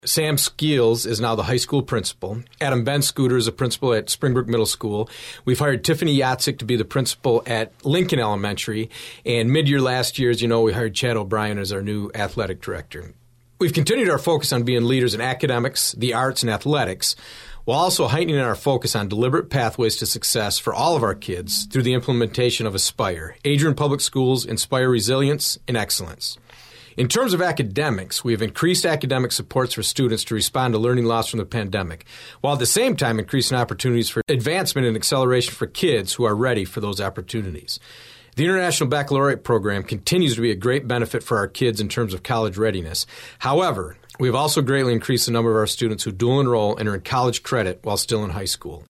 Sam Skeels is now the high school principal. Adam Ben Scooter is a principal at Springbrook Middle School. We've hired Tiffany Yatsik to be the principal at Lincoln Elementary. And mid-year last year, as you know, we hired Chad O'Brien as our new athletic director. We've continued our focus on being leaders in academics, the arts, and athletics, while also heightening our focus on deliberate pathways to success for all of our kids through the implementation of Aspire. Adrian Public Schools inspire resilience and excellence. In terms of academics, we have increased academic supports for students to respond to learning loss from the pandemic, while at the same time increasing opportunities for advancement and acceleration for kids who are ready for those opportunities. The International Baccalaureate program continues to be a great benefit for our kids in terms of college readiness. However, we have also greatly increased the number of our students who dual enroll and earn college credit while still in high school.